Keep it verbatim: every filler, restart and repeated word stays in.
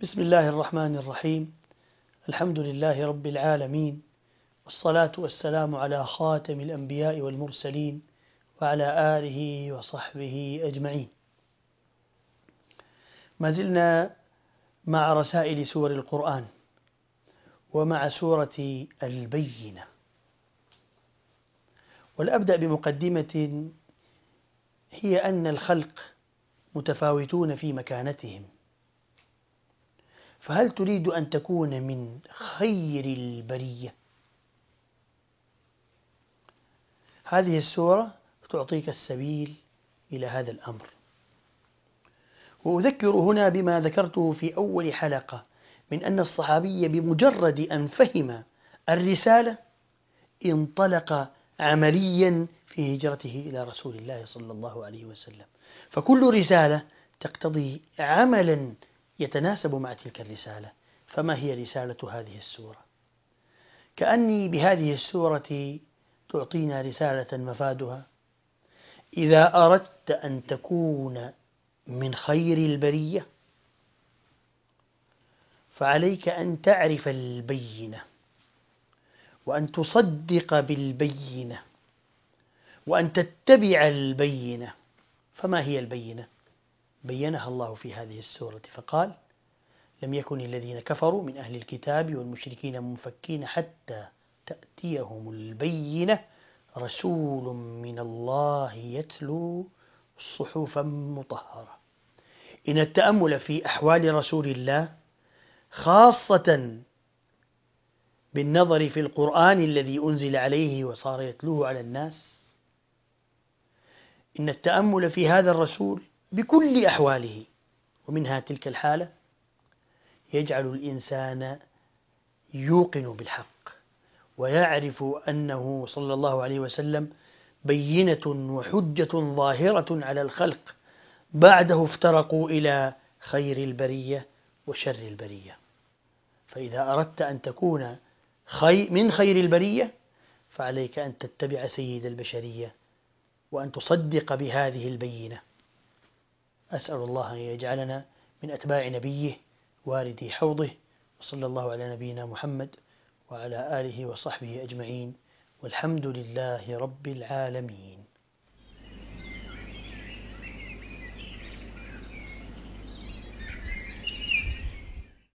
بسم الله الرحمن الرحيم. الحمد لله رب العالمين، والصلاة والسلام على خاتم الأنبياء والمرسلين وعلى آله وصحبه أجمعين. ما زلنا مع رسائل سور القرآن ومع سورة البينة، ولأبدأ بمقدمة هي أن الخلق متفاوتون في مكانتهم، فهل تريد أن تكون من خير البرية؟ هذه السورة تعطيك السبيل إلى هذا الأمر. وأذكر هنا بما ذكرته في أول حلقة من أن الصحابي بمجرد أن فهم الرسالة انطلق عمليا في هجرته إلى رسول الله صلى الله عليه وسلم، فكل رسالة تقتضي عملا يتناسب مع تلك الرسالة. فما هي رسالة هذه السورة؟ كأني بهذه السورة تعطينا رسالة مفادها: إذا أردت أن تكون من خير البرية فعليك أن تعرف البينة، وأن تصدق بالبينة، وأن تتبع البينة. فما هي البينة؟ بينها الله في هذه السورة فقال: لم يكن الذين كفروا من أهل الكتاب والمشركين منفكين حتى تأتيهم البينة رسول من الله يتلو صحفا مطهرة. إن التأمل في أحوال رسول الله، خاصة بالنظر في القرآن الذي أنزل عليه وصار يتلوه على الناس، إن التأمل في هذا الرسول بكل أحواله، ومنها تلك الحالة، يجعل الإنسان يوقن بالحق ويعرف أنه صلى الله عليه وسلم بينة وحجة ظاهرة على الخلق بعده افترقوا إلى خير البرية وشر البرية. فإذا أردت أن تكون خي من خير البرية فعليك أن تتبع سيد البشرية وأن تصدق بهذه البينة. أسأل الله أن يجعلنا من أتباع نبيه واردي حوضه، وصلى الله على نبينا محمد وعلى آله وصحبه أجمعين، والحمد لله رب العالمين.